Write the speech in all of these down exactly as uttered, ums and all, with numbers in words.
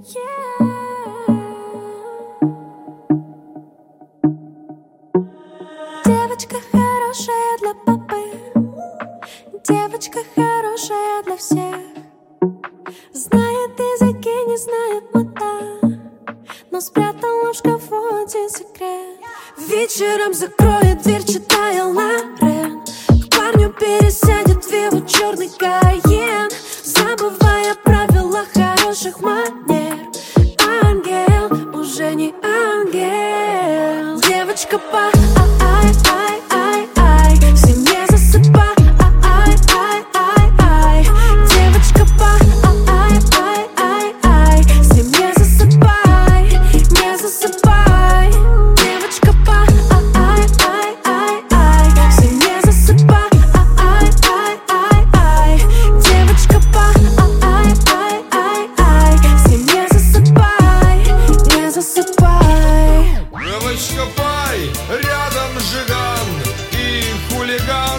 Девочка хорошая для папы, девочка хорошая для всех. Знает языки, не знает мата, но спрятала в шкафу один секрет. Вечером закроет дверь, читая Лорен, к парню пересядет в его черный Кайен, забывая правила хороших манер. Ангел, уже не ангел. Девочка по ай-ай-ай-ай, в семье засыпай, ай-ай-ай-ай. Девочка по ай-ай-ай-ай, в семье засыпай, не засыпай. Девочка по ай-ай-ай-ай, в семье засыпай, ай-ай-ай-ай. Девочка по ай-ай-ай-ай, в семье засыпай, не засыпай. Девочка пай, рядом жиган и хулиган.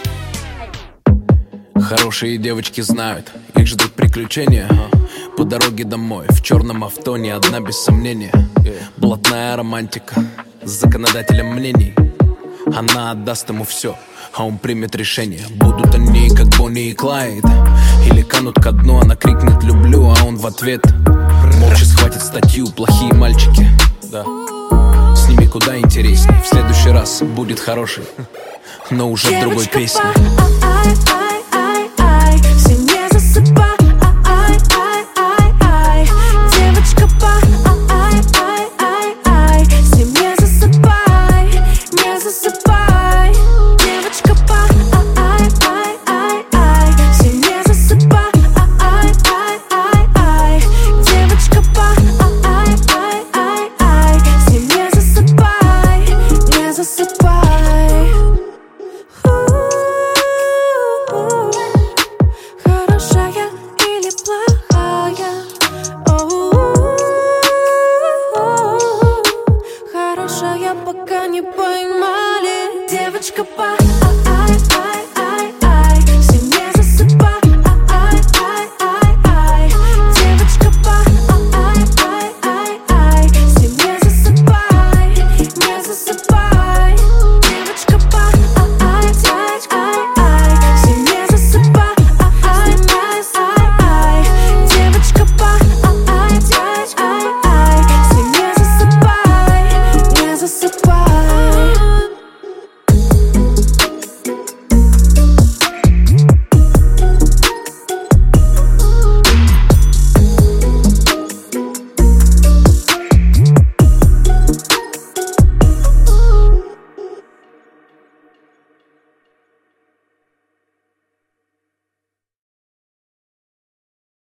Хорошие девочки знают, их ждут приключения. По дороге домой, в черном авто, не одна без сомнения. Блатная романтика, с законодателем мнений. Она отдаст ему все, а он примет решение. Будут они как Бонни и Клайд, или канут ко дну, она крикнет «люблю», а он в ответ молча схватит статью «плохие мальчики». Да. С ними куда интересней. В следующий раз будет хороший, но уже в другой песне. Ай-ай-ай-ай, в семье засыпай.